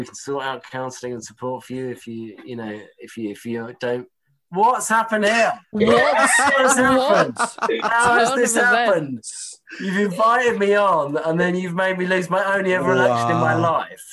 We can sort out counselling and support for you if you don't. What's happened here? What's happened? How has this happened? You've invited me on, and then you've made me lose my only ever election in my life.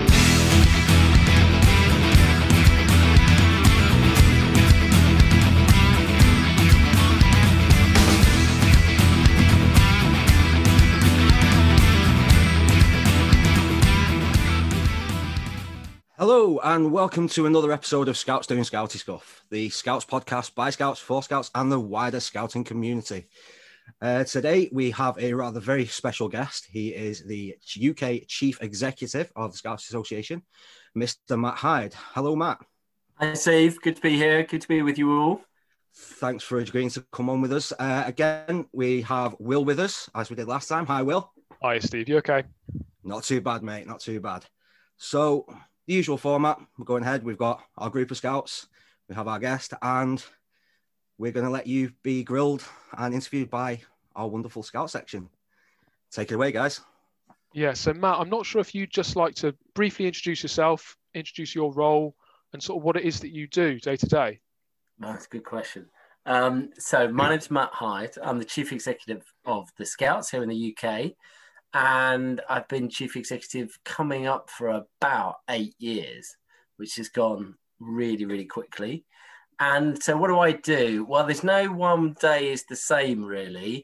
Hello and welcome to another episode of Scouts Doing Scouty Stuff, the Scouts podcast by Scouts, for Scouts and the wider Scouting community. Today we have a rather very special guest. He is the UK Chief Executive of the Scouts Association, Mr. Matt Hyde. Hello, Matt. Hi, Steve. Good to be here. Good to be with you all. Thanks for agreeing to come on with us. Again, we have Will with us, as we did last time. Hi, Will. Hi, Steve. You okay? Not too bad, mate. Not too bad. So, the usual format, we're going ahead. We've got our group of scouts, we have our guest, and we're going to let you be grilled and interviewed by our wonderful scout section. Take it away, guys. Yeah, so Matt, I'm not sure if you'd just like to briefly introduce yourself, introduce your role, and sort of what it is that you do day to day. That's a good question. So my name's Matt Hyde. I'm the Chief Executive of the Scouts here in the UK. And I've been chief executive coming up for about 8 years, which has gone really, really quickly. And so what do? Well, there's no one day is the same, really.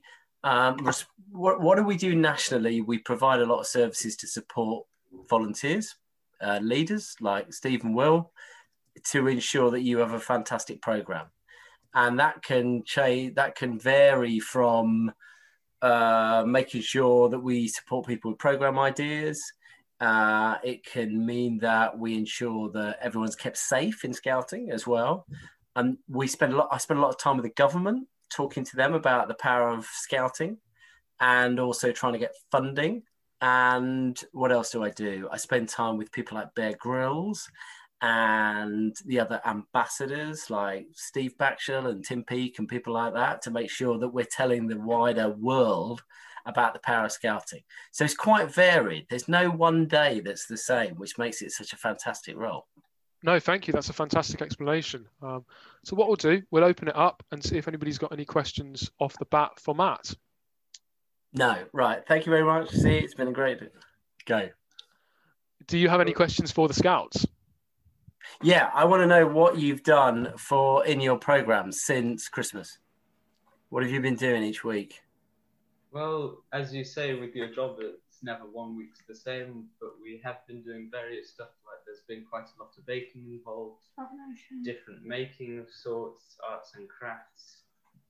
What do we do nationally? We provide a lot of services to support volunteers, leaders like Steve and Will, to ensure that you have a fantastic program. And that can change. That can vary from making sure that we support people with program ideas. It can mean that we ensure that everyone's kept safe in scouting as well. And I spend a lot of time with the government, talking to them about the power of scouting and also trying to get funding. And what else do? I spend time with people like Bear Grylls and the other ambassadors like Steve Backshall and Tim Peake and people like that, to make sure that we're telling the wider world about the power of scouting. So it's quite varied. There's no one day that's the same, which makes it such a fantastic role. No, thank you. That's a fantastic explanation. So what we'll do, we'll open it up and see if anybody's got any questions off the bat for Matt. No, right. Thank you very much. See, it's been a great go. Do you have any questions for the Scouts? Yeah, I want to know what you've done in your programs since Christmas. What have you been doing each week? Well, as you say, with your job, it's never 1 week's the same, but we have been doing various stuff. Like there's been quite a lot of baking involved, different making of sorts, arts and crafts,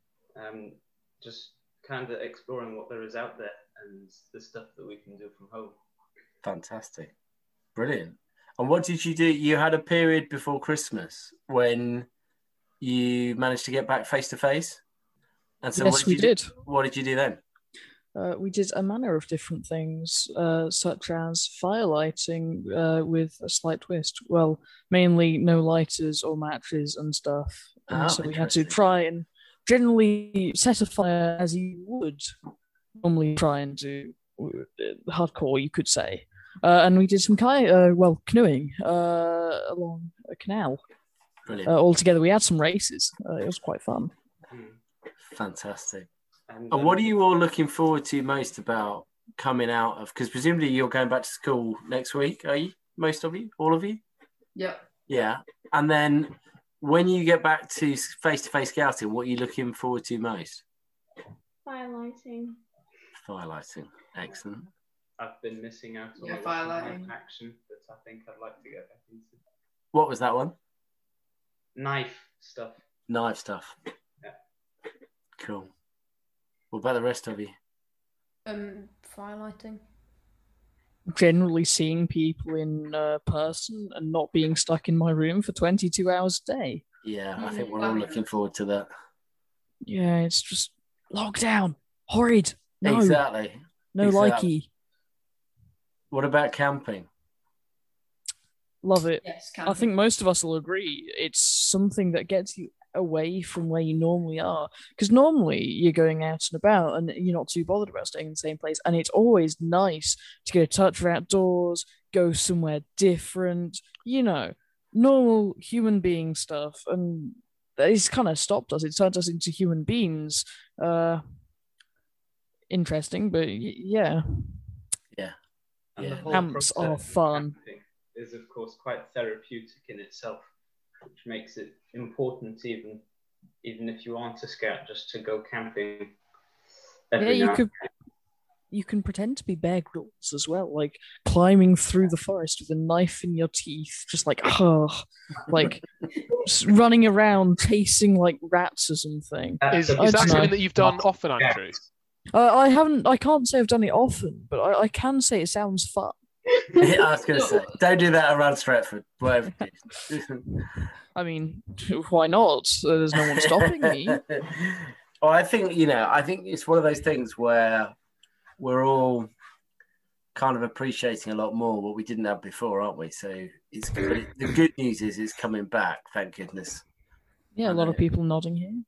just kind of exploring what there is out there and the stuff that we can do from home. Fantastic. Brilliant. And what did you do? You had a period before Christmas when you managed to get back face to face. And so yes, we did. What did you do then? We did a manner of different things, such as firelighting with a slight twist. Well, mainly no lighters or matches and stuff. And so we had to try and generally set a fire as you would normally try and do hardcore, you could say. And we did some canoeing along a canal. Brilliant. All together, we had some races. It was quite fun. Fantastic. And what are you all looking forward to most about coming out of? Because presumably you're going back to school next week, are you? Most of you? All of you? Yeah. Yeah. And then when you get back to face-to-face scouting, what are you looking forward to most? Firelighting. Excellent. I've been missing out on firelighting action that I think I'd like to get back into. What was that one? Knife stuff. Yeah. Cool. What about the rest of you? Firelighting. Generally seeing people in person and not being stuck in my room for 22 hours a day. Yeah, I think we're all looking forward to that. Yeah, it's just lockdown. Horrid. No. Exactly. No likey. What about camping? Love it. Yes, camping. I think most of us will agree. It's something that gets you away from where you normally are. Because normally you're going out and about and you're not too bothered about staying in the same place. And it's always nice to get a touch of outdoors, go somewhere different, normal human being stuff. And it's kind of stopped us. It turned us into human beings. Interesting, but yeah. Yeah. And the whole Camps are process of fun. camping is, of course, quite therapeutic in itself, which makes it important even if you aren't a scout, just to go camping. You can pretend to be Bear Grylls as well, like climbing through the forest with a knife in your teeth, just like like running around chasing like rats or something. Is that something that you've done often, Andrew? I haven't. I can't say I've done it often, but I can say it sounds fun. I was going to say, don't do that around Stretford. Whatever. I mean, why not? There's no one stopping me. Well, I think it's one of those things where we're all kind of appreciating a lot more what we didn't have before, aren't we? So it's good. The good news is it's coming back, thank goodness. Yeah, a lot of people nodding here.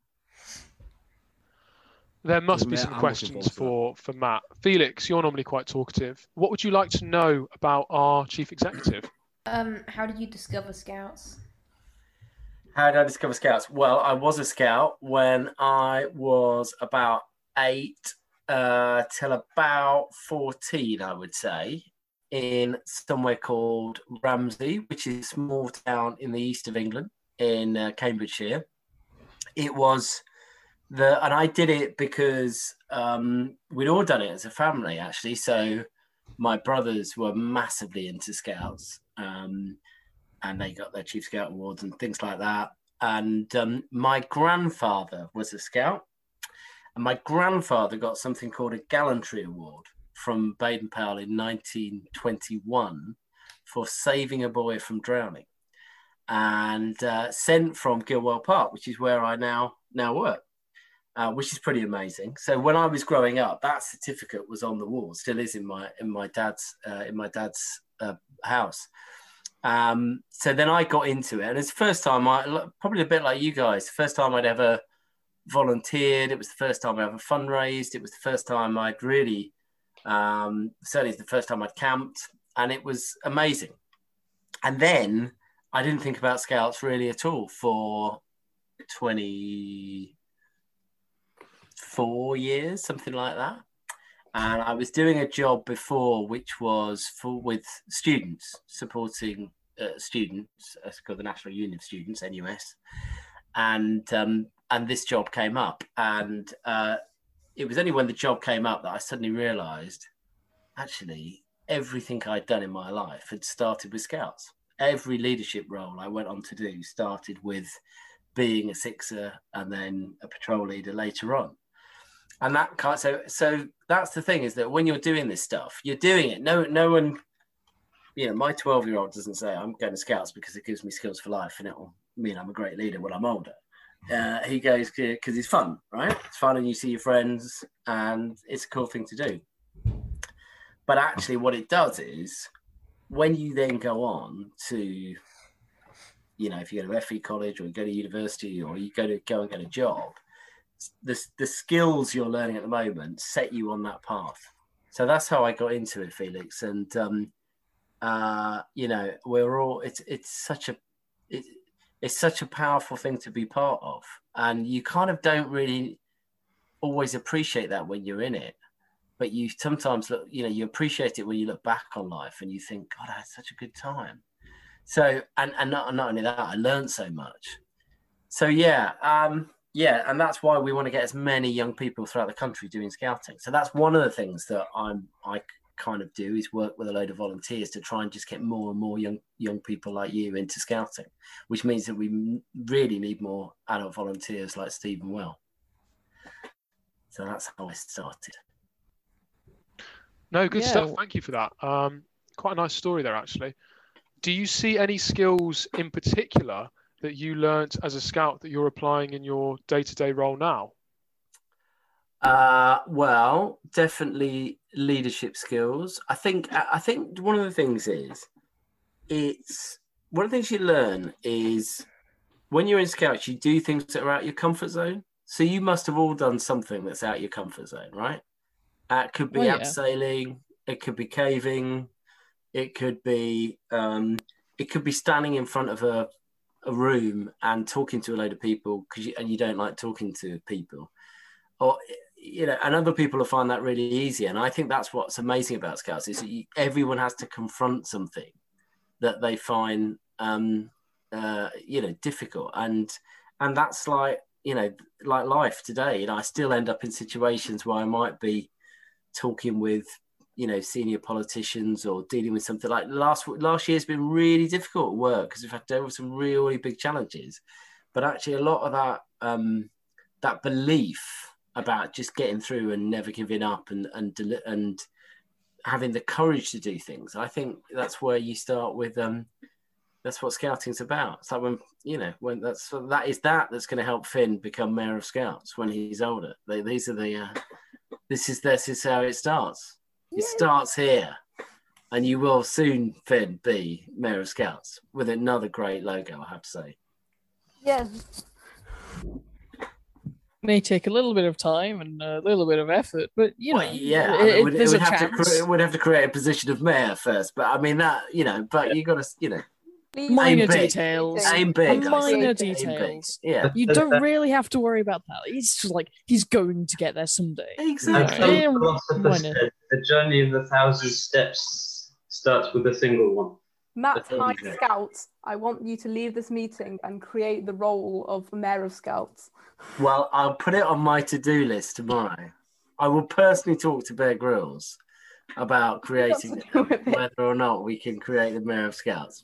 There must be some questions for Matt. Felix, you're normally quite talkative. What would you like to know about our chief executive? How did you discover Scouts? How did I discover Scouts? Well, I was a scout when I was about 8 till about 14, I would say, in somewhere called Ramsey, which is a small town in the east of England, in Cambridgeshire. It was and I did it because we'd all done it as a family, actually. So my brothers were massively into Scouts, and they got their Chief Scout awards and things like that. And my grandfather was a Scout, and my grandfather got something called a Gallantry Award from Baden-Powell in 1921 for saving a boy from drowning, and sent from Gilwell Park, which is where I now work. Which is pretty amazing. So when I was growing up, that certificate was on the wall, still is in my dad's house. So then I got into it, and it's the first time probably a bit like you guys, the first time I'd ever volunteered. It was the first time I ever fundraised. It was the first time I'd really, certainly the first time I'd camped, and it was amazing. And then I didn't think about Scouts really at all for 24 years, something like that. And I was doing a job before, which was with students, supporting students, it's called the National Union of Students, NUS. And this job came up. And it was only when the job came up that I suddenly realised, actually, everything I'd done in my life had started with Scouts. Every leadership role I went on to do started with being a sixer and then a patrol leader later on. And that so that's the thing, is that when you're doing this stuff, you're doing it. No one, my 12-year-old doesn't say I'm going to Scouts because it gives me skills for life and it will mean I'm a great leader when I'm older. He goes because it's fun, right? It's fun and you see your friends and it's a cool thing to do. But actually what it does is when you then go on to, if you go to FE college or you go to university or you go and get a job, the skills you're learning at the moment set you on that path. So that's how I got into it, Felix. And we're all it's such a powerful thing to be part of, and you kind of don't really always appreciate that when you're in it, but you sometimes look, you appreciate it when you look back on life and you think, God, I had such a good time. So and not only that, I learned so much. So and that's why we want to get as many young people throughout the country doing scouting. So that's one of the things that I kind of do, is work with a load of volunteers to try and just get more and more young people like you into scouting, which means that we really need more adult volunteers like Stephen Will. So that's how I started. No, good stuff. Thank you for that. Quite a nice story there, actually. Do you see any skills in particular that you learnt as a scout that you're applying in your day-to-day role now? Well, definitely leadership skills. I think one of the things is, one of the things you learn is when you're in Scouts, you do things that are out your comfort zone. So you must have all done something that's out your comfort zone, right? It could be abseiling, it could be caving, it could be standing in front of a room and talking to a load of people and you don't like talking to people, or and other people will find that really easy. And I think that's what's amazing about Scouts is that everyone has to confront something that they find difficult, and that's like like life today. I still end up in situations where I might be talking with senior politicians or dealing with something like last year's been really difficult at work because we've had to deal with some really big challenges. But actually a lot of that that belief about just getting through and never giving up and having the courage to do things, I think that's where you start with that's what scouting's about. It's like when that's going to help Finn become Mayor of Scouts when he's older. This is how it starts. It starts here, and you will soon, Finn, be Mayor of Scouts with another great logo, I have to say. Yes. May take a little bit of time and a little bit of effort, but it would have to create a position of mayor first. But I mean that but you got to minor details. Aim big. Minor details. Yeah, you don't really have to worry about that. It's just like he's going to get there someday. Exactly. The journey of 1,000 steps starts with a single one. Matt Hyde Scouts, I want you to leave this meeting and create the role of Mayor of Scouts. Well, I'll put it on my to-do list tomorrow. I will personally talk to Bear Grylls about creating whether or not we can create the Mayor of Scouts.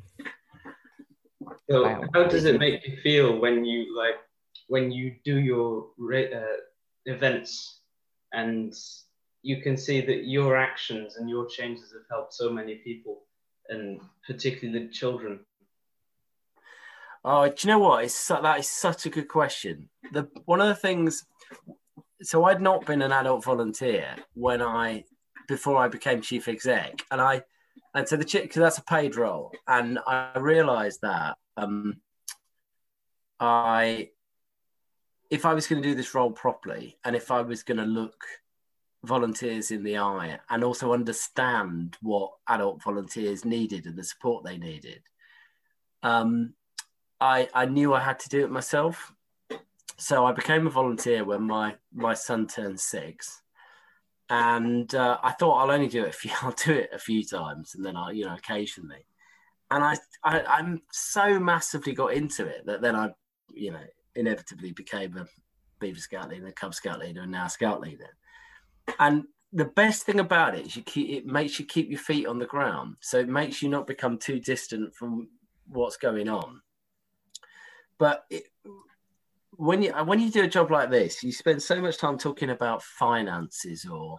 So, how does it make you feel when you do your events and you can see that your actions and your changes have helped so many people, and particularly the children? Oh, do you know what? That is such a good question. One of the things, so I'd not been an adult volunteer before I became chief exec, and so because that's a paid role, and I realised that if I was going to do this role properly, and if I was going to look volunteers in the eye and also understand what adult volunteers needed and the support they needed, I knew I had to do it myself. So I became a volunteer when my son turned 6, and I thought I'll only do it I'll do it a few times, and then occasionally. And I'm so massively got into it that then I inevitably became a Beaver Scout leader, a Cub Scout leader, and now Scout leader. And the best thing about it is it makes you keep your feet on the ground, so it makes you not become too distant from what's going on. But when you do a job like this, you spend so much time talking about finances or,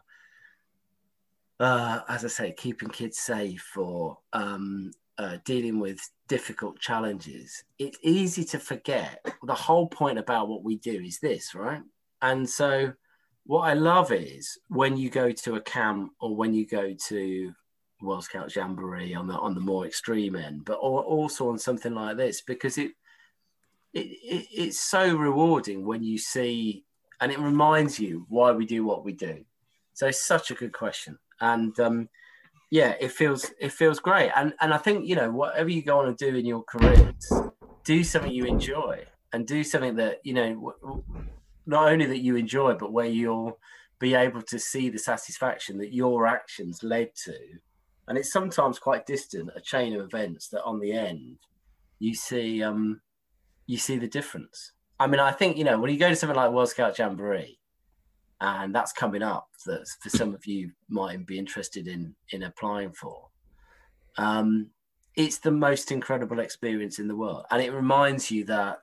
as I say, keeping kids safe or dealing with difficult challenges. It's easy to forget the whole point about what we do is this, right? And so what I love is when you go to a camp or when you go to World Scout Jamboree on the more extreme end, but also on something like this, because it's so rewarding when you see, and it reminds you why we do what we do. So it's such a good question. And it feels great. And I think, whatever you go on and do in your careers, do something you enjoy and do something that, not only that you enjoy, but where you'll be able to see the satisfaction that your actions led to. And it's sometimes quite distant, a chain of events that on the end, you see the difference. I mean, I think, when you go to something like World Scout Jamboree, and that's coming up, that for some of you might be interested in applying for, it's the most incredible experience in the world. And it reminds you that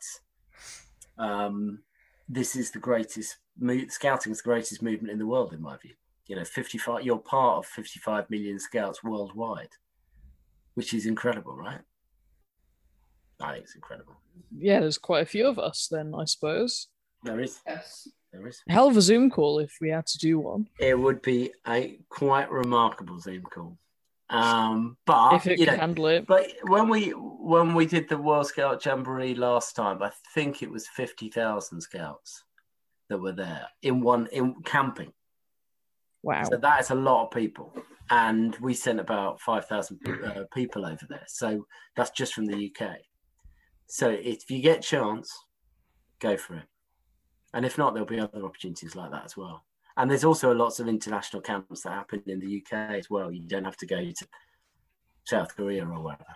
this is the greatest, scouting is the greatest movement in the world, in my view. 55, you're part of 55 million scouts worldwide, which is incredible, right? I think it's incredible. Yeah, there's quite a few of us then, I suppose. There is. Yes. There is. Hell of a Zoom call if we had to do one. It would be a quite remarkable Zoom call. But if it could handle it. But when when we did the World Scout Jamboree last time, I think it was 50,000 scouts that were there in camping. Wow. So that is a lot of people. And we sent about 5,000 people over there. So that's just from the UK. So if you get a chance, go for it. And if not, there'll be other opportunities like that as well. And there's also lots of international camps that happen in the UK as well. You don't have to go to South Korea or wherever.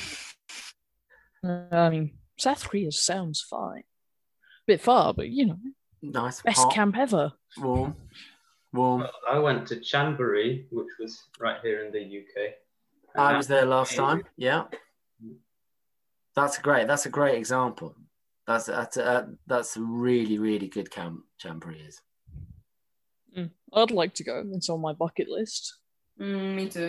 I mean, South Korea sounds fine. Bit far, but Nice. best hot, camp ever. Warm. Well, I went to Chamboree, which was right here in the UK. I was there last time. Yeah. That's a great example. That's a really, really good camp Jamboree is. I'd like to go. It's on my bucket list. Me too.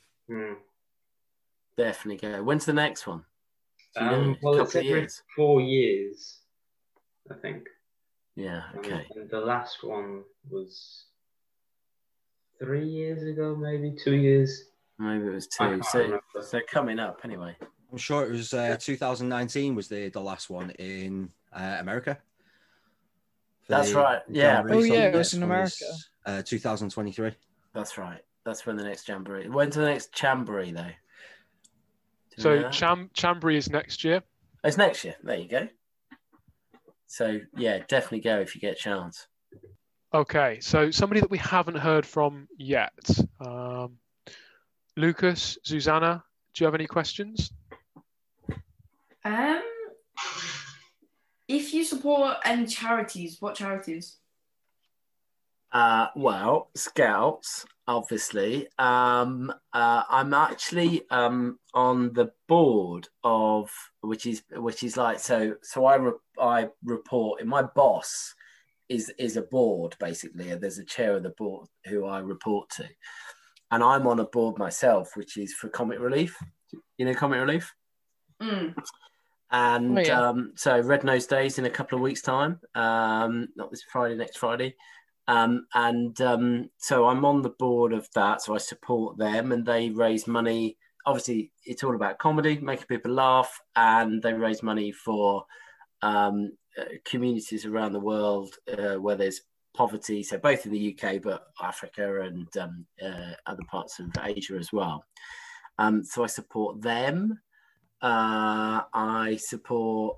Definitely go. When's the next one? Well, it's every 4 years, I think. Yeah, okay. And the last one was 3 years ago, maybe 2 years. Maybe it was 2. So coming up anyway. I'm sure it was 2019 was the last one in America. That's right. Yeah. Oh yeah, it was in America. 2023. That's right. That's when the next Jamboree. When's the next Jamboree though? So Chamboree is next year. It's next year. There you go. So yeah, definitely go if you get a chance. Okay, so somebody that we haven't heard from yet. Lucas, Susanna, do you have any questions? If you support any charities, what charities? Well, Scouts, obviously. I'm actually on the board of which is like so I report. My boss is a board basically. There's a chair of the board who I report to, and I'm on a board myself, which is for Comic Relief. You know Comic Relief. And so Red Nose Days in a couple of weeks' time. Not this Friday, next Friday. So I'm on the board of that. So I support them, and they raise money. Obviously, it's all about comedy, making people laugh, and they raise money for communities around the world where there's poverty. So both in the UK, but Africa and other parts of Asia as well. So I support them. I support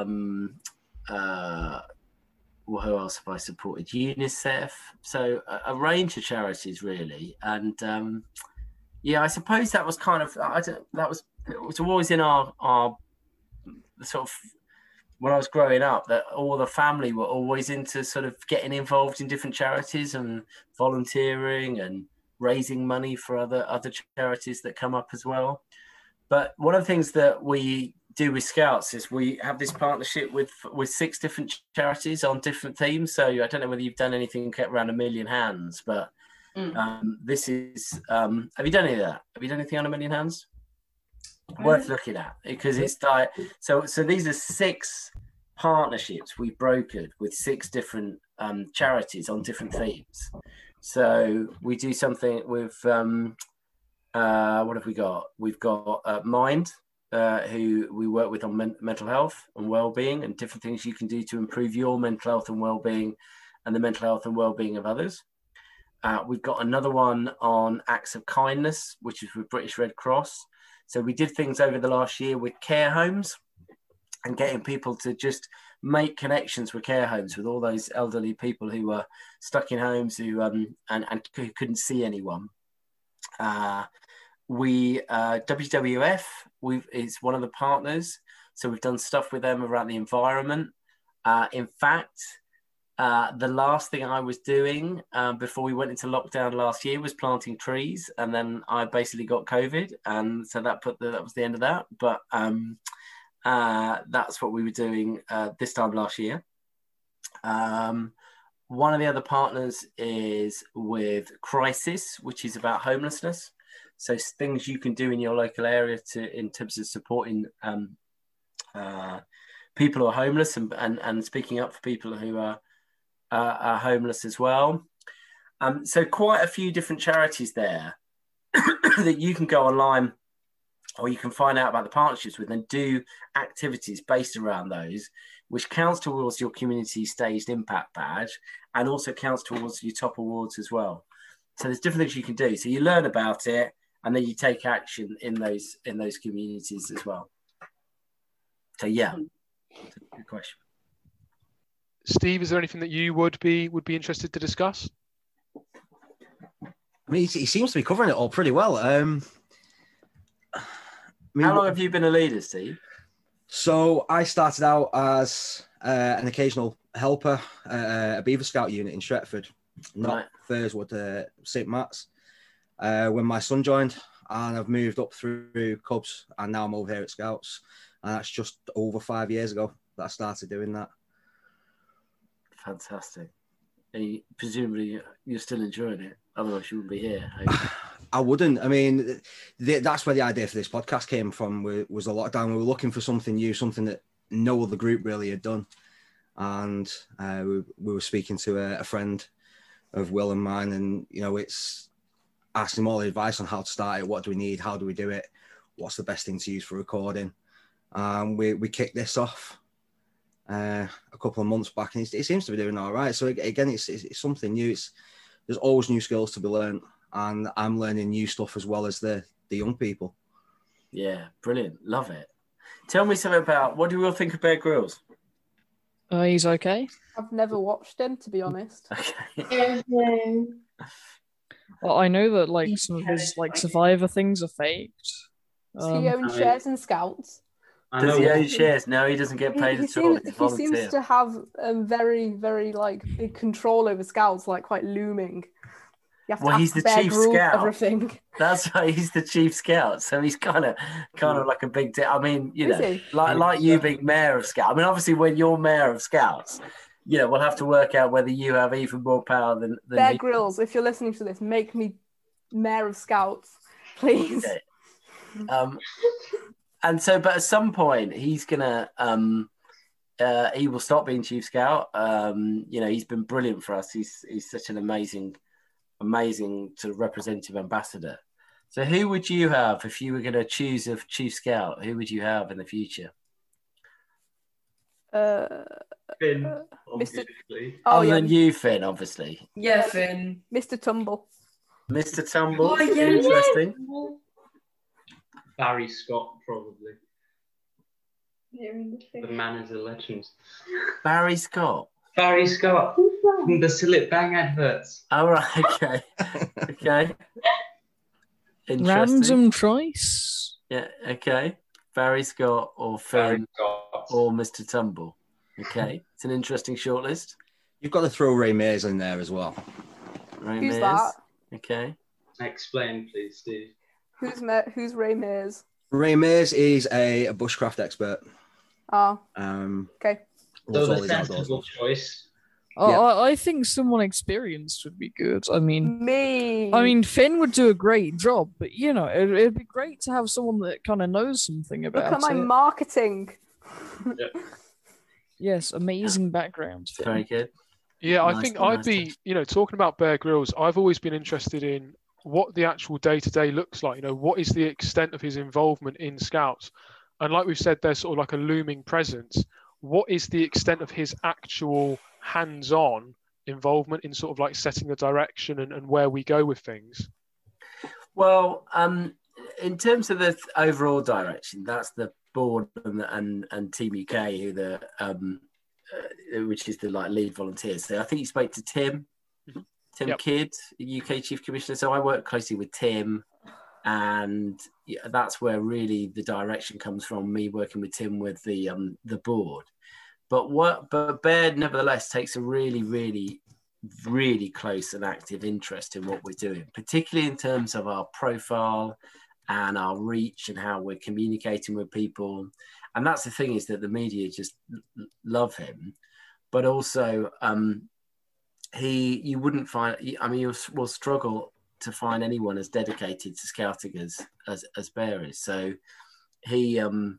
who else have I supported? UNICEF. So a range of charities really. And I suppose that was kind of it was always in our sort of when I was growing up that all the family were always into sort of getting involved in different charities and volunteering and raising money for other charities that come up as well. But one of the things that we do with Scouts is we have this partnership with 6 different charities on different themes. So I don't know whether you've done anything around A Million Hands, but this is, have you done any of that? Have you done anything on A Million Hands? Worth looking at because it's like, so these are 6 partnerships we've brokered with 6 different charities on different themes. So we do something with, what have we got? We've got Mind, who we work with on mental health and well-being and different things you can do to improve your mental health and well-being and the mental health and well-being of others. We've got another one on acts of kindness, which is with British Red Cross. So we did things over the last year with care homes and getting people to just make connections with care homes with all those elderly people who were stuck in homes who and who couldn't see anyone. WWF is one of the partners, so we've done stuff with them around the environment. In fact, the last thing I was doing before we went into lockdown last year was planting trees, and then I basically got COVID, and so that was the end of that. But that's what we were doing this time last year. One of the other partners is with Crisis, which is about homelessness. So things you can do in your local area in terms of supporting people who are homeless and speaking up for people who are homeless as well. So quite a few different charities there that you can go online or you can find out about the partnerships with and do activities based around those, which counts towards your community staged impact badge and also counts towards your top awards as well. So there's different things you can do. So you learn about it and then you take action in those communities as well. So yeah, good question. Steve, is there anything that you would be interested to discuss? I mean, he seems to be covering it all pretty well. I mean, how long have you been a leader, Steve? So I started out as an occasional helper at a Beaver Scout unit in Stretford, not Thurswood, St. Matt's, when my son joined, and I've moved up through Cubs, and now I'm over here at Scouts, and that's just over 5 years ago that I started doing that. Fantastic. And presumably you're still enjoying it, otherwise you wouldn't be here. I wouldn't. I mean, that's where the idea for this podcast came from. Was the lockdown. We were looking for something new, something that no other group really had done. And we were speaking to a friend of Will and mine, and it's asking him all the advice on how to start it. What do we need? How do we do it? What's the best thing to use for recording? We kicked this off a couple of months back, and it seems to be doing all right. So again, it's something new. There's always new skills to be learned, and I'm learning new stuff as well as the young people. Yeah, brilliant. Love it. Tell me something about, what do we all think of Bear Grylls? He's okay. I've never watched him, to be honest. Okay. Well, I know that some of his Survivor things are faked. Does he own shares in Scouts? Does he own shares? No, he doesn't get paid at all. He seems to have very, very big control over Scouts, quite looming. You have to he's the chief scout. Everything. That's right. He's the chief scout, so he's kind of like a big deal. I mean, like you being mayor of Scouts. I mean, obviously, when you're mayor of Scouts, we'll have to work out whether you have even more power than Bear Grylls. If you're listening to this, make me mayor of Scouts, please. Okay. And so, but at some point, he's gonna he will stop being chief scout. He's been brilliant for us. He's such an amazing sort of representative ambassador. So who would you have if you were going to choose a chief scout? Who would you have in the future? Finn, obviously. Other than you, Finn, obviously. Yeah, Finn. Mr. Tumble. Mr. Tumble. Oh, yeah, Interesting. yeah. Barry Scott, probably. The man is a legend. Barry Scott. Barry Scott from the Sillet Bang adverts. All right. Okay. Okay. Interesting. Random choice. Yeah. Okay. Barry Scott or Finn or Mr. Tumble. Okay. It's an interesting shortlist. You've got to throw Ray Mears in there as well. Who's that? Okay. Explain, please, Steve. Who's Ray Mears? Ray Mears is a bushcraft expert. Oh. Okay. So the sensible choice. I think someone experienced would be good. I mean, Finn would do a great job, but it'd be great to have someone that kind of knows something about it. Look at my marketing. Yes, amazing background. Very good. Yeah, Nice, I think nice. I'd be, talking about Bear Grylls, I've always been interested in what the actual day-to-day looks like. What is the extent of his involvement in Scouts? And like we've said, there's sort of like a looming presence. What is the extent of his actual hands-on involvement in sort of setting the direction and where we go with things? Well, in terms of the overall direction, that's the board and Team UK, which is the lead volunteers. So I think you spoke to Tim Yep. Kidd, UK Chief Commissioner. So I work closely with Tim, and that's where really the direction comes from. Me working with Tim with the board, but Bear nevertheless takes a really, really, really close and active interest in what we're doing, particularly in terms of our profile and our reach and how we're communicating with people. And that's the thing, is that the media just love him, but also you wouldn't find, you will struggle to find anyone as dedicated to scouting as Bear is. So he,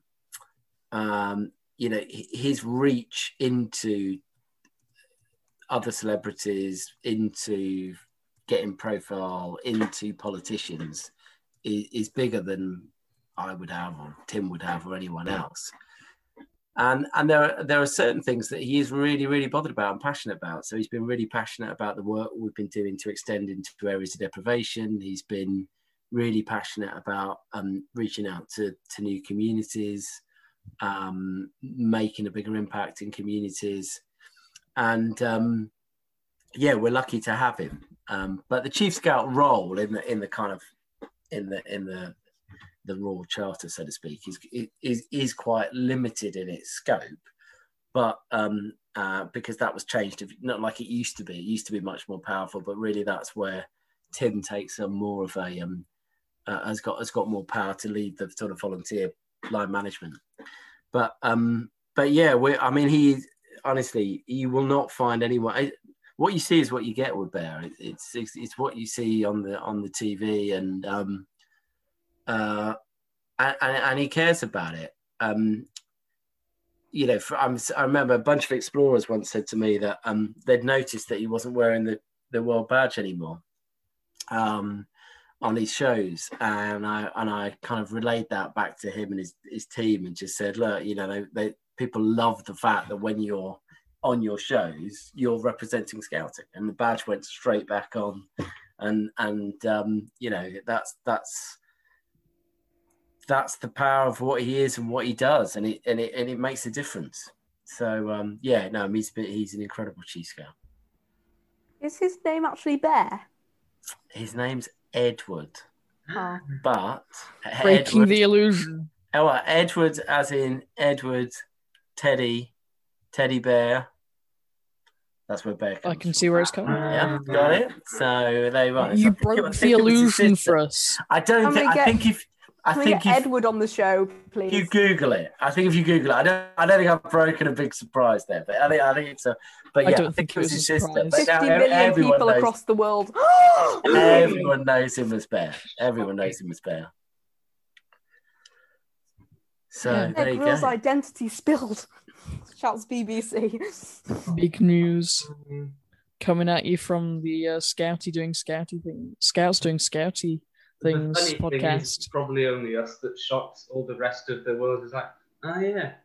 his reach into other celebrities, into getting profile, into politicians is bigger than I would have, or Tim would have, or anyone else. And there are certain things that he is really, really bothered about and passionate about. So he's been really passionate about the work we've been doing to extend into areas of deprivation. He's been really passionate about reaching out to new communities, making a bigger impact in communities. And yeah, we're lucky to have him. But the Chief Scout role in the kind of in the Royal Charter, so to speak, is quite limited in its scope, but because that was changed, not like it used to be. It used to be much more powerful, but really that's where Tim takes a more of a has got more power to lead the sort of volunteer line management. But yeah, he honestly, you will not find anyone. What you see is what you get with Bear. It's what you see on the TV, and he cares about it. You know, I remember a bunch of explorers once said to me that they'd noticed that he wasn't wearing the World Badge anymore on his shows, and I kind of relayed that back to him and his team, and just said, look, you know, people love the fact that when you're on your shows, you're representing Scouting, and the badge went straight back on, and you know, that's the power of what he is and what he does, and it makes a difference. So yeah, no, he's an incredible Chief Scout. Is his name actually Bear? His name's Edward. Oh. But Breaking the illusion. Oh, Edward, as in Edward, Teddy Bear. That's where Bear comes I can see where it's coming. Yeah, got it. So there you are. You broke the illusion for us. I think if Edward on the show, please. You Google it. I think if you Google it, I don't think I've broken a big surprise there, but I think it's a. But yeah, I don't think it was his a sister. surprise. 50 million people across the world. Everyone knows him as Bear. Everyone knows him as Bear. So there you Grill's go. identity spilled. Shouts BBC. Big news coming at you from the Scouts doing Scouty things The funny thing podcast. is, it's probably only us that shocks. All the rest of the world is like, oh yeah.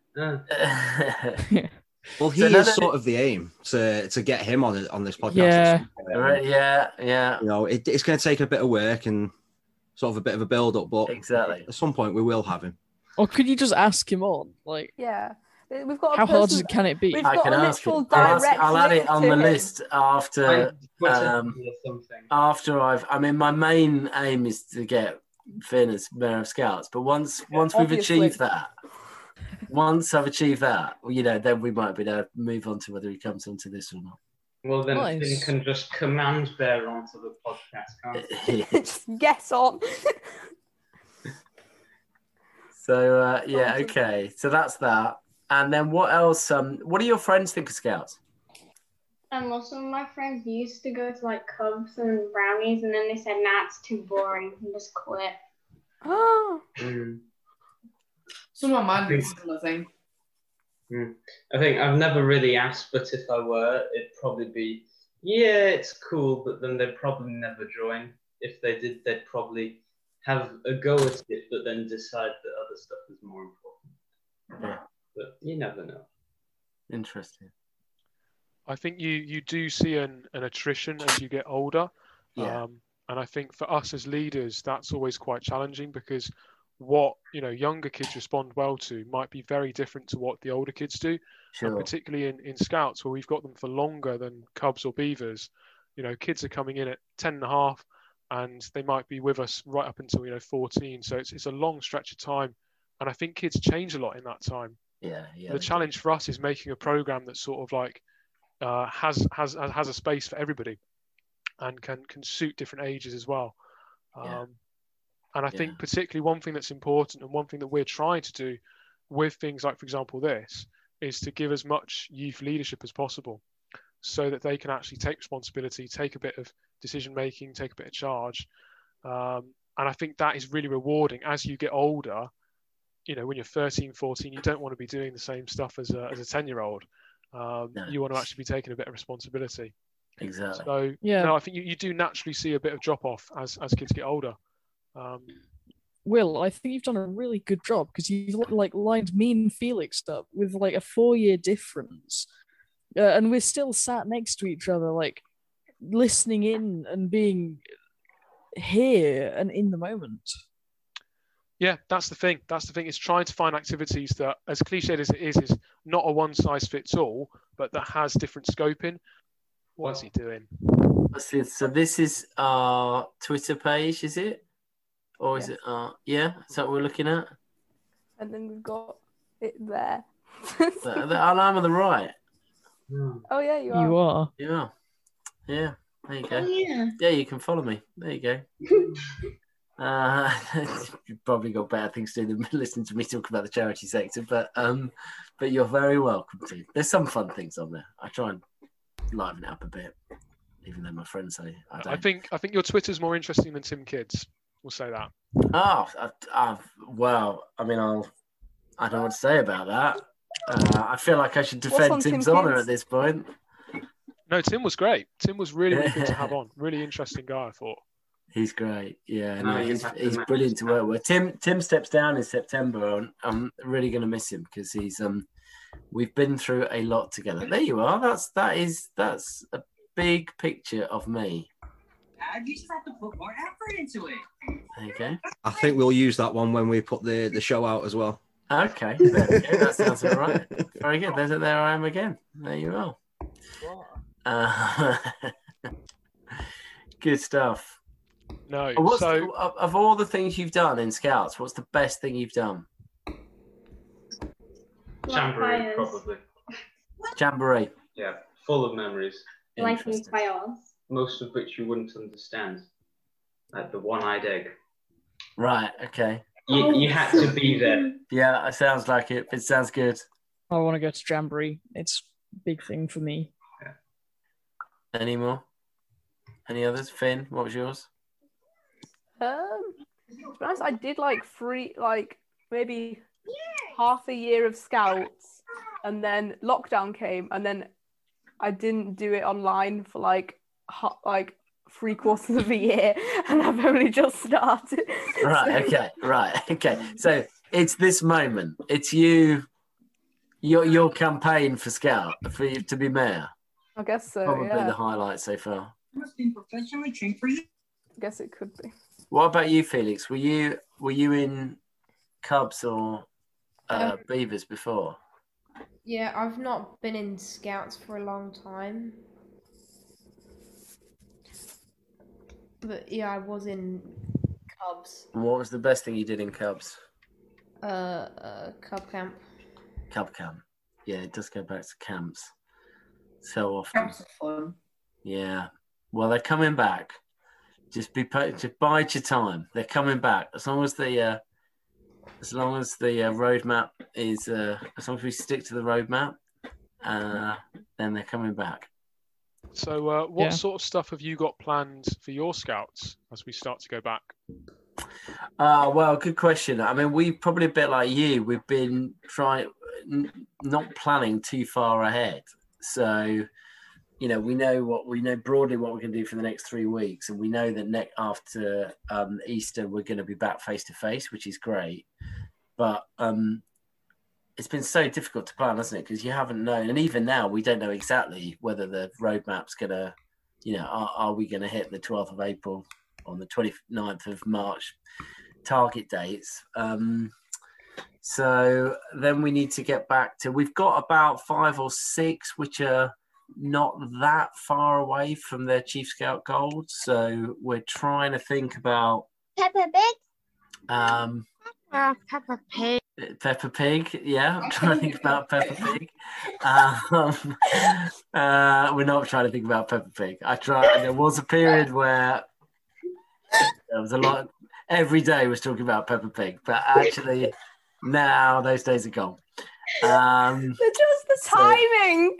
Well, he is sort of the aim to get him on this podcast. Yeah. Right, yeah. You know, it's going to take a bit of work and sort of a bit of a build up, but Exactly. at some point we will have him. Or could you just ask him on? Like, Yeah. We've got a how hard person- can it be? We've I got can a ask literal him. I'll direct add link it on to the him. list after. Something. After my main aim is to get Finn as Mayor of Scouts, but once we've Obviously. achieved that, once I've achieved that, you know, then we might be able to move on to whether he comes onto this or not. Well, then Nice. Finn can just command Bear onto the podcast, can't he? Just guess on. So yeah, okay. So that's that. And then what else? What do your friends think of Scouts? And most of my friends used to go to like Cubs and Brownies, and then they said, nah, it's too boring, and just quit. Oh. Some of mine do similar thing. I think I've never really asked, but if I were, it'd probably be, yeah, it's cool, but then they'd probably never join. If they did, they'd probably have a go at it, but then decide that other stuff is more important. Yeah. But you never know. Interesting. I think you do see an attrition as you get older. Yeah. And I think for us as leaders, that's always quite challenging, because what, you know, younger kids respond well to might be very different to what the older kids do. Sure. And particularly in Scouts, where we've got them for longer than Cubs or Beavers, you know, kids are coming in at 10 and a half, and they might be with us right up until, you know, 14. So it's a long stretch of time. And I think kids change a lot in that time. Yeah. The challenge for us is making a program that sort of like has a space for everybody, and can suit different ages as well. And I think particularly one thing that's important, and one thing that we're trying to do with things like, for example, this, is to give as much youth leadership as possible, so that they can actually take responsibility, take a bit of decision making, take a bit of charge. And I think that is really rewarding as you get older. You know, when you're 13, 14, you don't want to be doing the same stuff as a 10-year-old. You want to actually be taking a bit of responsibility. Exactly. So Yeah. no, I think you do naturally see a bit of drop off as kids get older. Will, I think you've done a really good job because you've like lined me and Felix up with like a 4-year difference, and we're still sat next to each other, like listening in and being here and in the moment. Yeah, that's the thing. That's the thing. Is trying to find activities that, as cliched as it is not a one size fits all, but that has different scoping. What's he doing? So this is our Twitter page, is it? Or is it? Yeah, is that what we're looking at? And then we've got it there. And I'm on the right. Oh yeah, you are. You are. You are. Yeah. There you go. Oh, yeah. Yeah, you can follow me. There you go. You've probably got better things to do than listen to me talk about the charity sector, but you're very welcome to. There's some fun things on there. I try and liven it up a bit, even though my friends say I don't. I think your Twitter's more interesting than Tim Kidd's. We'll say that. Well, I mean, I don't know what to say about that. I feel like I should defend Tim's honour at this point. No, Tim was great. Tim was really, really good to have on. Really interesting guy, I thought. He's great. Yeah, no, he's brilliant to work with. Tim steps down in September, and I'm really going to miss him because he's we've been through a lot together. There you are. That's a big picture of me. You just have to put more effort into it. There you go. I think we'll use that one when we put the show out as well. Okay, there we go. That sounds all right. Very good. There I am again. There you are. Good stuff. No. Of all the things you've done in Scouts, what's the best thing you've done? Jamboree, probably. Jamboree. Yeah, full of memories. Lighting fires. Most of which you wouldn't understand. Like the one-eyed egg. Right, okay. You had to be there. Yeah, it sounds like it. It sounds good. I want to go to Jamboree. It's a big thing for me. Yeah. Any more? Any others? Finn, what was yours? To be honest, I did maybe half a year of Scouts, and then lockdown came, and then I didn't do it online for like 3/4 of a year, and I've only just started. Right, okay. So it's this moment. It's your campaign for Scout for you to be mayor. I guess so. Probably yeah. the highlight so far. Must be professionally trained for you. I guess it could be. What about you, Felix? Were you in Cubs or Beavers before? Yeah, I've not been in Scouts for a long time. But yeah, I was in Cubs. What was the best thing you did in Cubs? Cub camp. Cub camp. Yeah, it does go back to camps so often. Camps are fun. Yeah. Well, they're coming back. Just bide your time. They're coming back. As long as the roadmap is, as long as we stick to the roadmap, then they're coming back. So, what sort of stuff have you got planned for your Scouts as we start to go back? Well, good question. I mean, we probably a bit like you. We've been not planning too far ahead. So, we know broadly what we're going to do for the next 3 weeks, and we know that after Easter we're going to be back face to face, which is great. But it's been so difficult to plan, hasn't it? Because you haven't known, and even now we don't know exactly whether the roadmap's going to, are we going to hit the 12th of April on the 29th of March target dates? So then we need to get back to. We've got about 5 or 6 which are not that far away from their Chief Scout gold, so we're trying to think about Peppa Pig. Peppa Pig. Peppa Pig, yeah. I'm trying to think about Peppa Pig. We're not trying to think about Peppa Pig. There was a period where there was a lot. Every day was talking about Peppa Pig, but actually now those days are gone. Just the timing.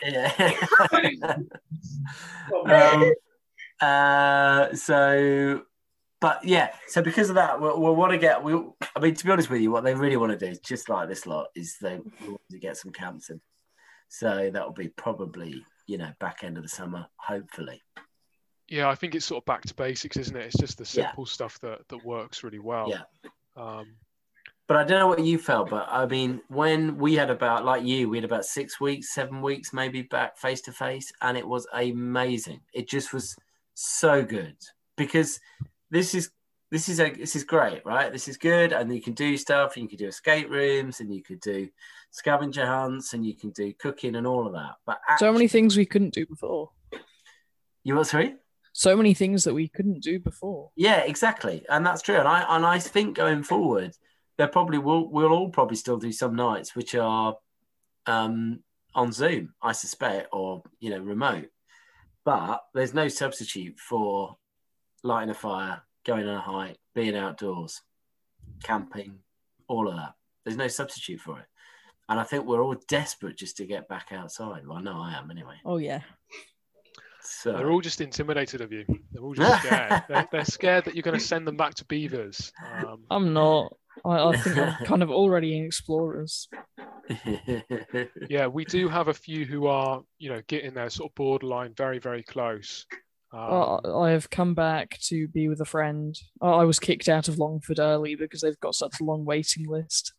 So because of that, we'll want to get. I mean, to be honest with you, what they really want to do, just like this lot, is they want to get some camps in. So that will be probably back end of the summer, hopefully. Yeah, I think it's sort of back to basics, isn't it? It's just the simple stuff that works really well. Yeah. But I don't know what you felt, but I mean, when we had about, like you, we had about 6 weeks, 7 weeks, maybe back face to face, and it was amazing. It just was so good because this is great, right? This is good, and you can do stuff. You can do escape rooms, and you could do scavenger hunts, and you can do cooking and all of that. But so many things we couldn't do before. You what? Sorry? So many things that we couldn't do before. Yeah, exactly, and that's true. And I think going forward, there probably we'll all probably still do some nights which are on Zoom, I suspect, or remote. But there's no substitute for lighting a fire, going on a hike, being outdoors, camping, all of that. There's no substitute for it. And I think we're all desperate just to get back outside. Well, I know I am anyway. Oh, yeah. So they're all just intimidated of you. They're all just scared. they're scared that you're going to send them back to Beavers. I'm not. I think I'm kind of already in Explorers. Yeah, we do have a few who are, getting there sort of borderline, very, very close. I have come back to be with a friend. I was kicked out of Longford early because they've got such a long waiting list.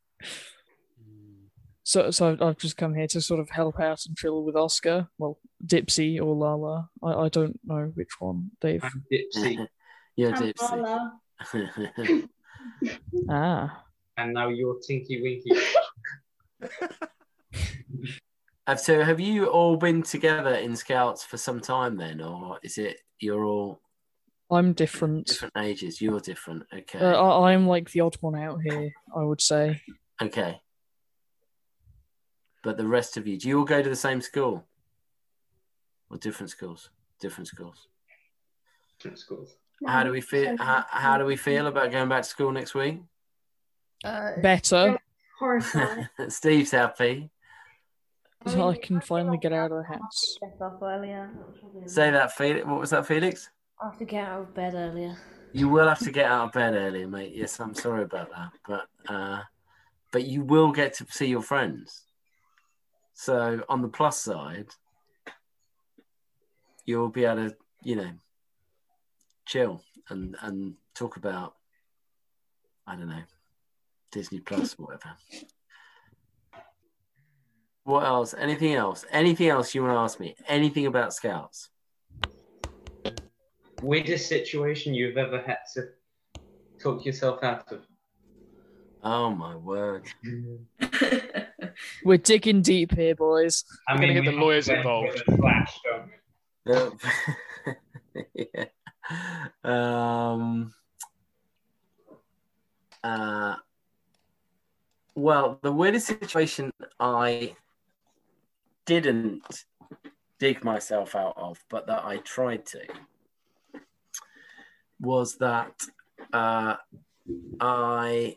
So I've just come here to sort of help out and chill with Oscar. Well, Dipsy or Lala. I don't know which one they've. I'm Dipsy. You're Dipsy. Ah. And now you're Tinky Winky. So have you all been together in Scouts for some time then, or is it you're all? I'm different. Different ages. You're different. Okay. I'm like the odd one out here, I would say. Okay. But the rest of you, do you all go to the same school? Or different schools? Different schools. Different schools. How do we feel? How do we feel about going back to school next week? Better. Horrified. Steve's happy. So I can finally get out of the house. Get up earlier. Say that, Felix. What was that, Felix? I have to get out of bed earlier. You will have to get out of bed earlier, mate. Yes, I'm sorry about that, but you will get to see your friends. So on the plus side, you'll be able to, chill and talk about, I don't know, Disney Plus or whatever. What else? Anything else? Anything else you want to ask me? Anything about Scouts? Weirdest situation you've ever had to talk yourself out of? Oh my word. We're digging deep here, boys. I We're mean, going to get the lawyers involved. Flash, don't we? Yeah. Well, the weirdest situation I didn't dig myself out of, but that I tried to, was that I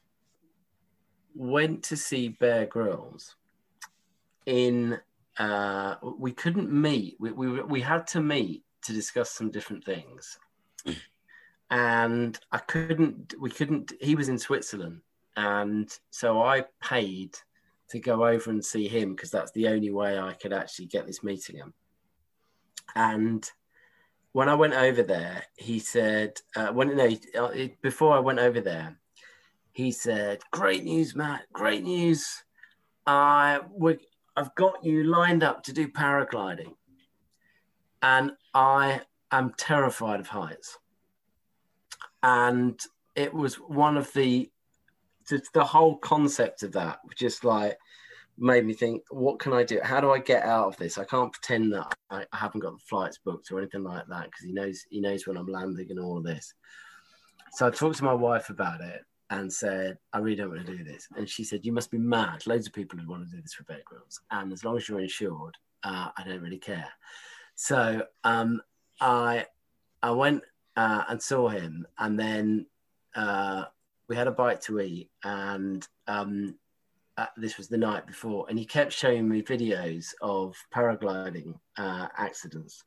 went to see Bear Grylls in we couldn't meet. We had to meet to discuss some different things, and we couldn't. He was in Switzerland, and so I paid to go over and see him because that's the only way I could actually get this meeting him. And when I went over there, he said, before I went over there, he said, "Great news, Matt, great news. I've got you lined up to do paragliding." And I am terrified of heights. And it was one of the whole concept of that just like made me think, what can I do? How do I get out of this? I can't pretend that I haven't got the flights booked or anything like that because he knows when I'm landing and all of this. So I talked to my wife about it and said, I really don't want to do this. And she said, you must be mad. Loads of people who want to do this for Bear Grylls. And as long as you're insured, I don't really care. So I went and saw him, and then we had a bite to eat, and this was the night before, and he kept showing me videos of paragliding accidents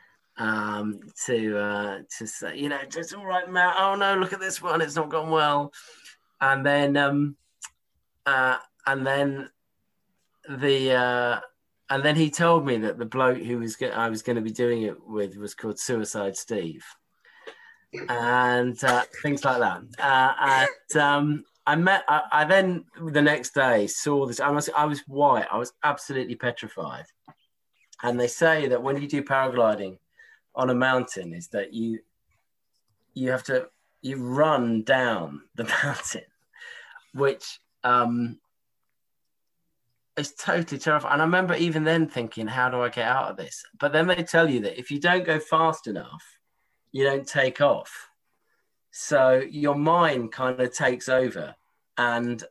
to say, it's all right, Matt. Oh no, look at this one; it's not gone well. And then he told me that the bloke who I was going to be doing it with was called Suicide Steve. and things like that. I then the next day saw this. I was white. I was absolutely petrified. And they say that when you do paragliding on a mountain, is that you run down the mountain, which is totally terrifying. And I remember even then thinking, how do I get out of this? But then they tell you that if you don't go fast enough, you don't take off. So your mind kind of takes over. And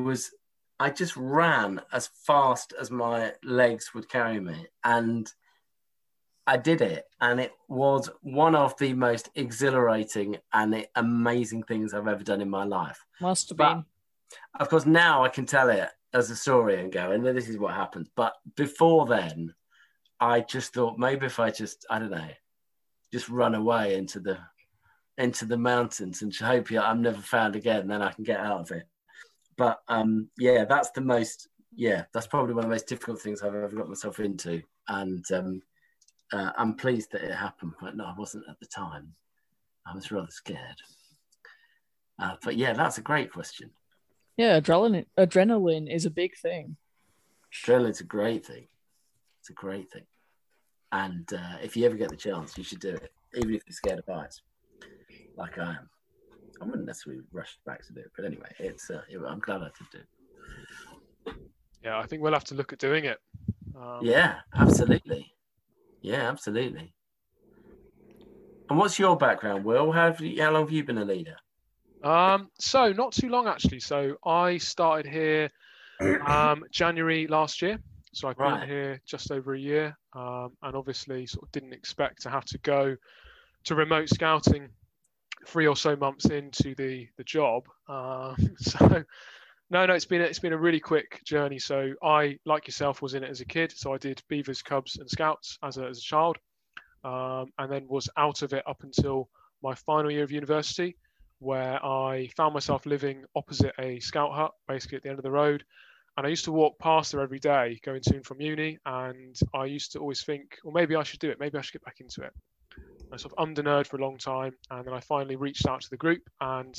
I just ran as fast as my legs would carry me. And I did it. And it was one of the most exhilarating and amazing things I've ever done in my life. Must have been. Of course, now I can tell it as a story and go, and this is what happened. But before then, I just thought maybe if I just run away into the mountains and hope I'm never found again, then I can get out of it. But that's that's probably one of the most difficult things I've ever got myself into. And I'm pleased that it happened, but no, I wasn't at the time. I was rather scared. But yeah, that's a great question. Yeah, adrenaline is a big thing. Adrenaline's a great thing. It's a great thing. And if you ever get the chance, you should do it, even if you're scared of heights, like I am. I wouldn't necessarily rush back to do it, but anyway, I'm glad I did do it. Yeah, I think we'll have to look at doing it. Yeah, absolutely. Yeah, absolutely. And what's your background, Will? How long have you been a leader? So not too long actually. So I started here January last year. So I've been here just over a year, and obviously sort of didn't expect to have to go to remote scouting 3 or so months into the job. So no, it's been a really quick journey. So I, like yourself, was in it as a kid. So I did Beavers, Cubs, and Scouts as a child, and then was out of it up until my final year of university, where I found myself living opposite a scout hut, basically at the end of the road. And I used to walk past there every day going to and from uni. And I used to always think, well, maybe I should do it. Maybe I should get back into it. I sort of under-nerd for a long time. And then I finally reached out to the group. And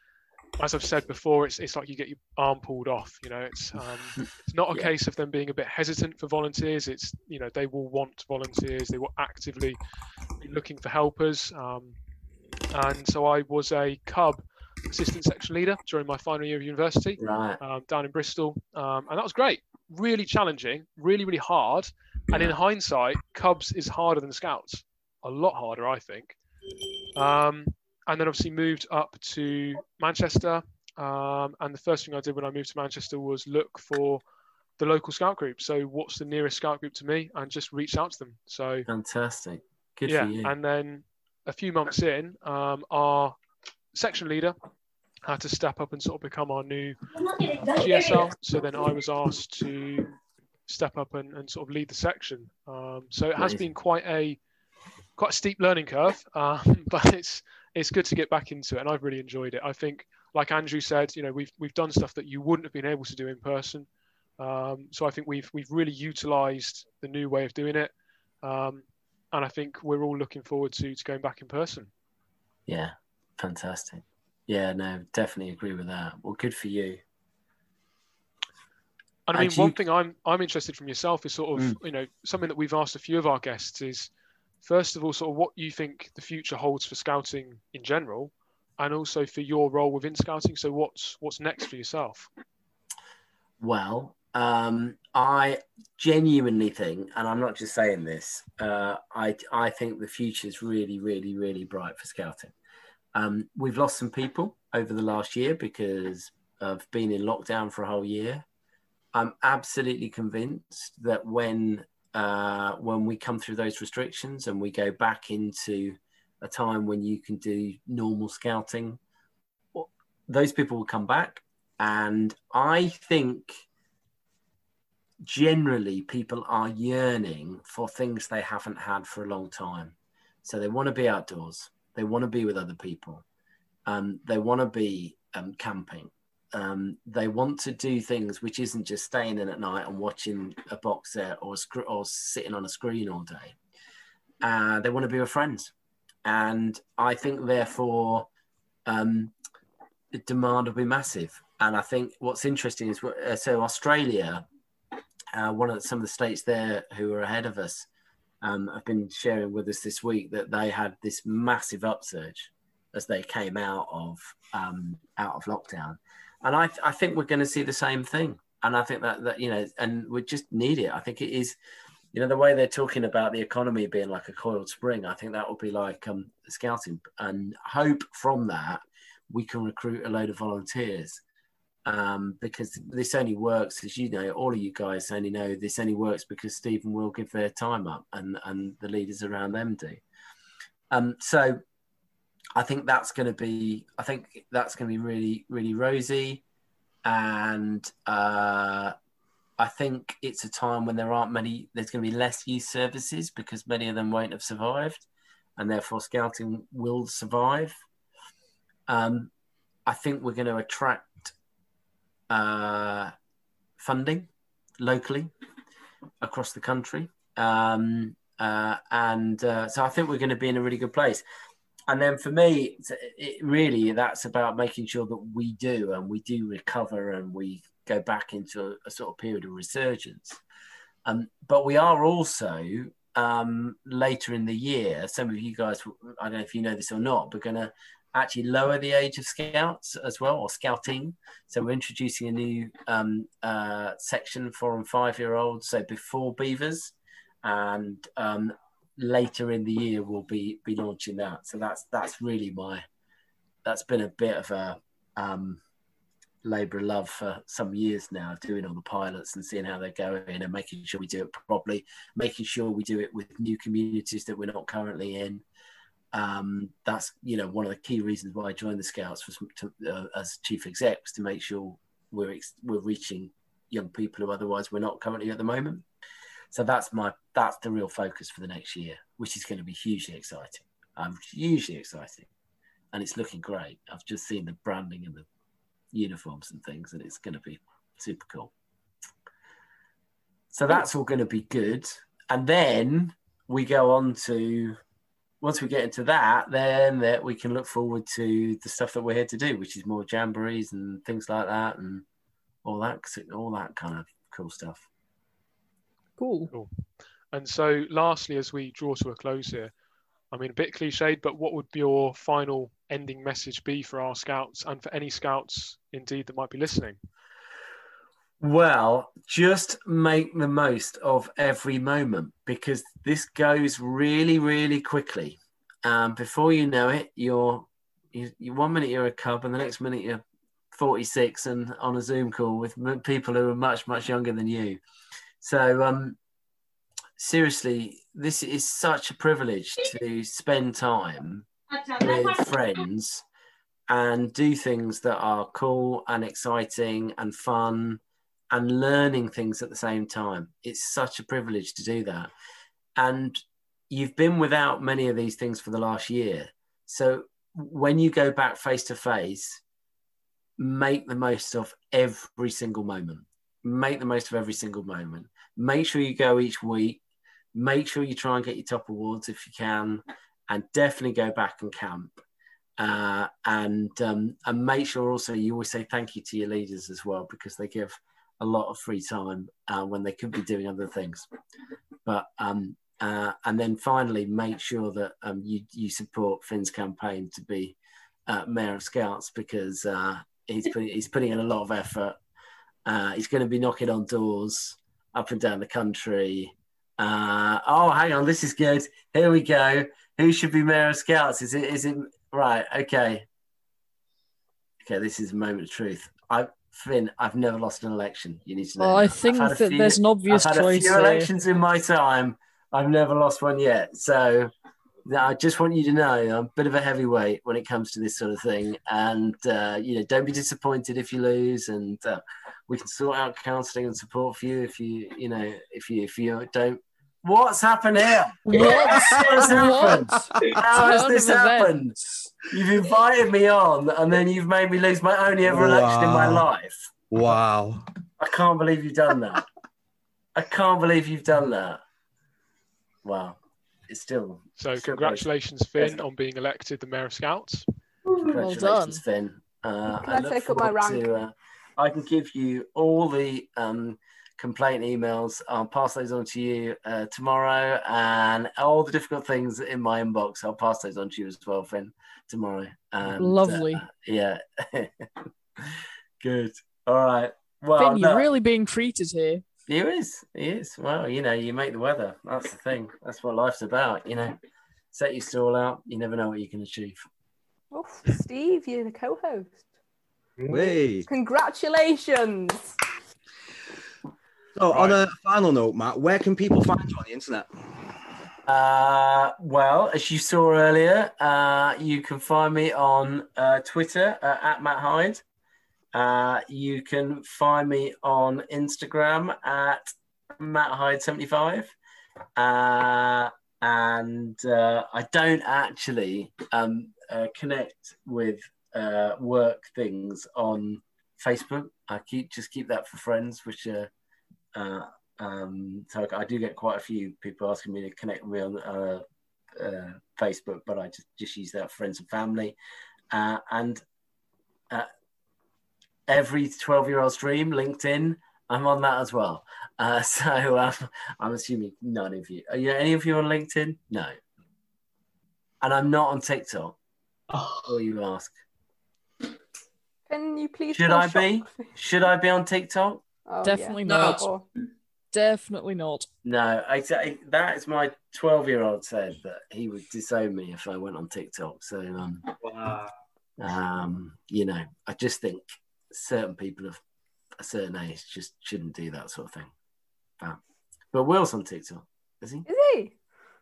as I've said before, it's like you get your arm pulled off. It's not a case of them being a bit hesitant for volunteers. It's, they will want volunteers. They will actively be looking for helpers. And so I was a Cub assistant section leader during my final year of university, down in Bristol. And that was great. Really challenging, really, really hard. Yeah. And in hindsight, Cubs is harder than Scouts. A lot harder, I think. And then obviously moved up to Manchester. And the first thing I did when I moved to Manchester was look for the local scout group. So what's the nearest scout group to me? And just reach out to them. So fantastic. Good for you. And then a few months in, our section leader had to step up and sort of become our new GSL. So then I was asked to step up and sort of lead the section. So it has been quite a steep learning curve, but it's good to get back into it, and I've really enjoyed it. I think, like Andrew said, we've done stuff that you wouldn't have been able to do in person. So I think we've really utilised the new way of doing it. And I think we're all looking forward to going back in person. Yeah, fantastic. Yeah, no, definitely agree with that. Well, good for you. And I mean, one thing I'm interested from yourself is sort of, something that we've asked a few of our guests is, first of all, sort of what you think the future holds for scouting in general, and also for your role within scouting. So what's next for yourself? Well, I genuinely think, and I'm not just saying this, I think the future is really, really, really bright for scouting. We've lost some people over the last year because of being in lockdown for a whole year. I'm absolutely convinced that when we come through those restrictions and we go back into a time when you can do normal scouting, those people will come back. And I think generally people are yearning for things they haven't had for a long time. So they want to be outdoors. They want to be with other people. They want to be camping. They want to do things which isn't just staying in at night and watching a box set or sitting on a screen all day. They want to be with friends. And I think, therefore, the demand will be massive. And I think what's interesting is, so Australia, some of the states there who are ahead of us have been sharing with us this week that they had this massive upsurge as they came out of lockdown. And I think we're going to see the same thing. And I think that and we just need it. I think it is, the way they're talking about the economy being like a coiled spring, I think that will be like scouting, and hope from that we can recruit a load of volunteers, because this only works, as all of you guys only know, this only works because Stephen will give their time up and the leaders around them do. So I think that's going to be really, really rosy. And I think it's a time when there's going to be less youth services because many of them won't have survived, and therefore scouting will survive. I think we're going to attract funding locally across the country. So I think we're going to be in a really good place. And then for me, that's about making sure that we do recover and we go back into a sort of period of resurgence. But we are also, later in the year, some of you guys, I don't know if you know this or not, but going to actually lower the age of scouts as well, or scouting. So we're introducing a new section, 4 and 5 year olds, so before beavers, and later in the year we'll be launching that. So that's really that's been a bit of a labour of love for some years now, doing all the pilots and seeing how they're going and making sure we do it properly, making sure we do it with new communities that we're not currently in. That's one of the key reasons why I joined the Scouts was as chief exec, was to make sure we're reaching young people who otherwise we're not currently at the moment. So that's the real focus for the next year, which is going to be hugely exciting. Hugely exciting, and it's looking great. I've just seen the branding and the uniforms and things, and it's going to be super cool. So that's all going to be good, and then we go on to. Once we get into that, then we can look forward to the stuff that we're here to do, which is more jamborees and things like that, and all that kind of cool stuff. Cool. And so, lastly, as we draw to a close here, I mean, a bit cliched, but what would your final ending message be for our scouts and for any scouts indeed that might be listening? Well, just make the most of every moment, because this goes really, really quickly. Before you know it, you're 1 minute you're a cub, and the next minute you're 46 and on a Zoom call with people who are much, much younger than you. So seriously, this is such a privilege to spend time with friends and do things that are cool and exciting and fun, and learning things at the same time. It's such a privilege to do that. And you've been without many of these things for the last year. So when you go back face to face, make the most of every single moment. Make the most of every single moment. Make sure you go each week. Make sure you try and get your top awards if you can, and definitely go back and camp. And make sure also you always say thank you to your leaders as well, because they give a lot of free time when they could be doing other things. But and then finally, make sure that you support Finn's campaign to be Mayor of Scouts, because he's putting in a lot of effort. He's going to be knocking on doors up and down the country. Oh, hang on, this is good. Here we go. Who should be Mayor of Scouts? Is it right? Okay, this is a moment of truth. Finn, I've never lost an election. You need to know. Well, I think that there's an obvious choice. I've had a few elections in my time. I've never lost one yet. So I just want you to know I'm a bit of a heavyweight when it comes to this sort of thing. And, don't be disappointed if you lose. And we can sort out counselling and support for you if you don't. What's happened here? What has happened? How has this happened? You've invited me on, and then you've made me lose my only ever election in my life. Wow. I can't believe you've done that. I can't believe you've done that. Wow. it's still. So congratulations, Finn, on being elected the Mayor of Scouts. Congratulations, Finn. Can I take up my rank? I can give you all the complaint emails. I'll pass those on to you tomorrow, and all the difficult things in my inbox. I'll pass those on to you as well, Finn, tomorrow. And, Lovely. Yeah. Good. All right. Well, Finn, you're really being treated here. He is. Well, you make the weather. That's the thing. That's what life's about, Set your stall out. You never know what you can achieve. Oh, Steve, you're the co-host. Hey. Congratulations. So, on a final note, Matt, where can people find you on the internet? Well, as you saw earlier, you can find me on Twitter at Matt Hyde. You can find me on Instagram at Matt Hyde75. And I don't actually connect with work things on Facebook. I keep that for friends, which so I do get quite a few people asking me to connect with me on Facebook, but I just use that for friends and family. And every 12-year-old stream, LinkedIn, I'm on that as well. So I'm assuming none of you. Are any of you on LinkedIn? No. And I'm not on TikTok. Or you ask. Can you please? Should I be? Should I be on TikTok? Oh, Definitely yeah. not. No. Definitely not. No, exactly. That is my 12-year-old said that he would disown me if I went on TikTok. So, I just think certain people of a certain age just shouldn't do that sort of thing. But Will's on TikTok, is he? Is he?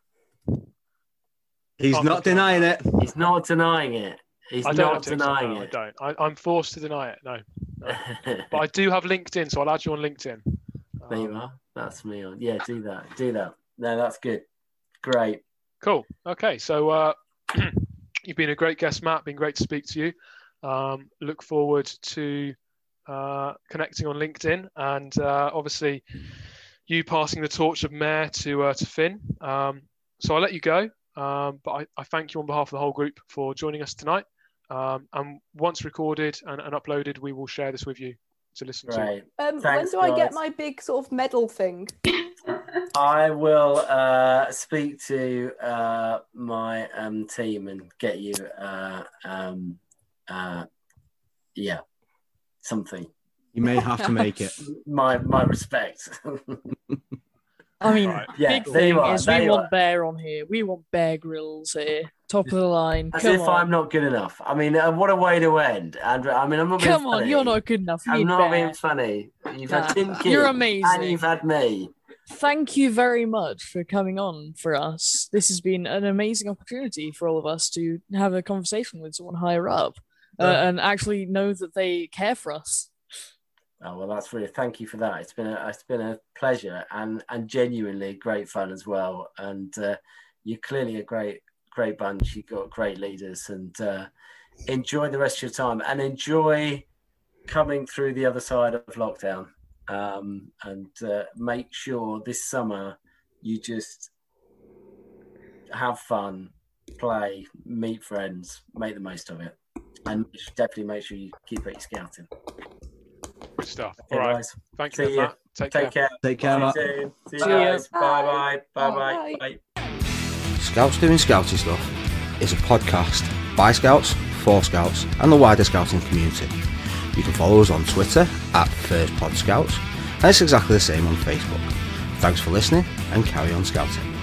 He's not denying it. He's not denying it. He's not denying it. I don't. I'm forced to deny it. No. But I do have LinkedIn, so I'll add you on LinkedIn. There you are. That's me on. Yeah, do that. No, that's good. Great. Cool. Okay, so you've been a great guest, Matt. Been great to speak to you. Look forward to connecting on LinkedIn, and obviously you passing the torch of Mayor to Finn. So I'll let you go, but I thank you on behalf of the whole group for joining us tonight. And once recorded and uploaded, we will share this with you to listen to. When do I get my big sort of medal thing? I will speak to my team and get you something. You may have to make it. my respect. I mean, Yeah, big there you thing are, is there we you want are. Bear on here. We want Bear Grylls here. Top of the line. As Come if on. I'm not good enough. I mean, what a way to end. And I'm not being Come funny. on, you're not good enough. You I'm need not Bear. being funny. You've Nah, had Tim King. you're amazing. And you've had me. Thank you very much for coming on for us. This has been an amazing opportunity for all of us to have a conversation with someone higher up and actually know that they care for us. Oh, well, that's really, thank you for that. It's been a pleasure and genuinely great fun as well. And you're clearly a great bunch. You've got great leaders, and enjoy the rest of your time and enjoy coming through the other side of lockdown. And make sure this summer you just have fun, play, meet friends, make the most of it. And definitely make sure you keep at your scouting. Good stuff. Okay, All right. guys. Thank See you, you. Matt. Take care. Take care, Matt. See you See guys. ya. Bye. Bye. Scouts Doing Scouty Stuff is a podcast by Scouts, for Scouts, and the wider scouting community. You can follow us on Twitter at FirstPodScouts, and it's exactly the same on Facebook. Thanks for listening, and carry on scouting.